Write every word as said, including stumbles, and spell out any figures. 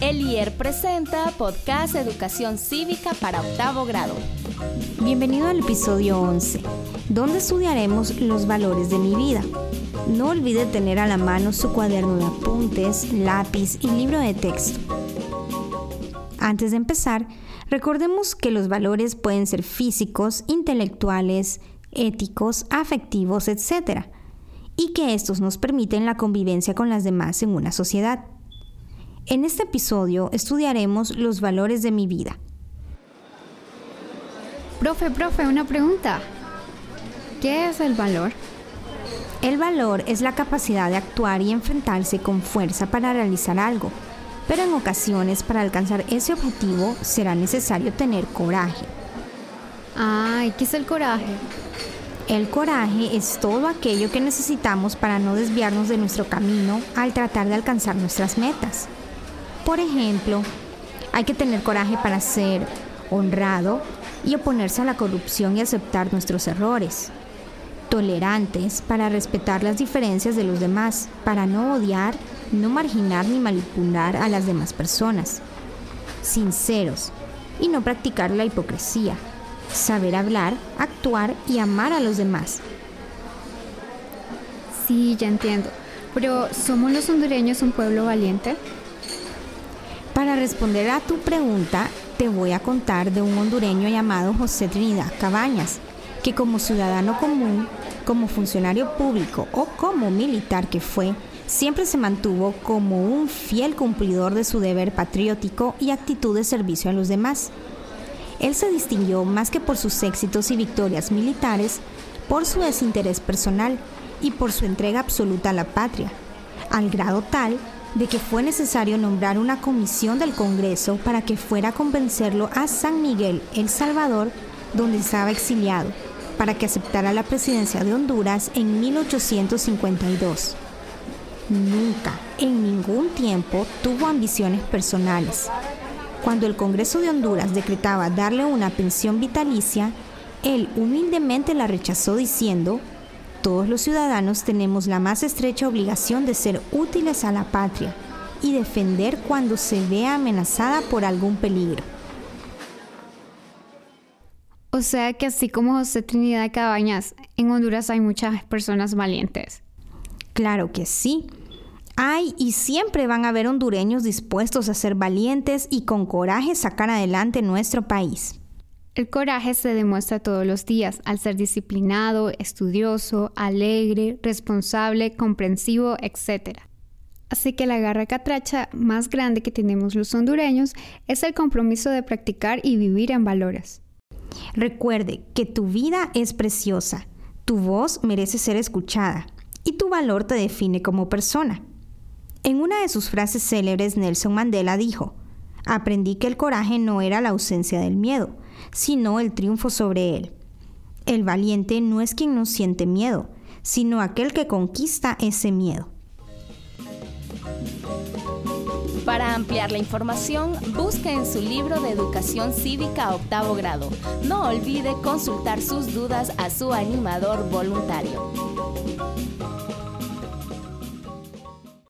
El I E R presenta Podcast Educación Cívica para octavo grado. Bienvenido al episodio once, donde estudiaremos los valores de mi vida. No olvide tener a la mano su cuaderno de apuntes, lápiz y libro de texto. Antes de empezar, recordemos que los valores pueden ser físicos, intelectuales, éticos, afectivos, etcétera, y que estos nos permiten la convivencia con las demás en una sociedad. En este episodio estudiaremos los valores de mi vida. Profe, profe, una pregunta. ¿Qué es el valor? El valor es la capacidad de actuar y enfrentarse con fuerza para realizar algo, pero en ocasiones para alcanzar ese objetivo será necesario tener coraje. Ay, ¿qué es el coraje? El coraje es todo aquello que necesitamos para no desviarnos de nuestro camino al tratar de alcanzar nuestras metas. Por ejemplo, hay que tener coraje para ser honrado y oponerse a la corrupción y aceptar nuestros errores. Tolerantes para respetar las diferencias de los demás, para no odiar, no marginar ni manipular a las demás personas. Sinceros y no practicar la hipocresía. Saber hablar, actuar y amar a los demás. Sí, ya entiendo. Pero, ¿somos los hondureños un pueblo valiente? Para responder a tu pregunta, te voy a contar de un hondureño llamado José Trinidad Cabañas, que como ciudadano común, como funcionario público o como militar que fue, siempre se mantuvo como un fiel cumplidor de su deber patriótico y actitud de servicio a los demás. Él se distinguió más que por sus éxitos y victorias militares, por su desinterés personal y por su entrega absoluta a la patria, al grado tal de que fue necesario nombrar una comisión del Congreso para que fuera a convencerlo a San Miguel, El Salvador, donde estaba exiliado, para que aceptara la presidencia de Honduras en mil ochocientos cincuenta y dos. Nunca, en ningún tiempo, tuvo ambiciones personales. Cuando el Congreso de Honduras decretaba darle una pensión vitalicia, él humildemente la rechazó diciendo: todos los ciudadanos tenemos la más estrecha obligación de ser útiles a la patria y defender cuando se vea amenazada por algún peligro. O sea que así como José Trinidad Cabañas, en Honduras hay muchas personas valientes. Claro que sí. Hay y siempre van a haber hondureños dispuestos a ser valientes y con coraje sacar adelante nuestro país. El coraje se demuestra todos los días al ser disciplinado, estudioso, alegre, responsable, comprensivo, etcétera. Así que la garra catracha más grande que tenemos los hondureños es el compromiso de practicar y vivir en valores. Recuerde que tu vida es preciosa, tu voz merece ser escuchada y tu valor te define como persona. En una de sus frases célebres, Nelson Mandela dijo: aprendí que el coraje no era la ausencia del miedo, sino el triunfo sobre él. El valiente no es quien no siente miedo, sino aquel que conquista ese miedo. Para ampliar la información, busque en su libro de Educación Cívica a octavo grado. No olvide consultar sus dudas a su animador voluntario.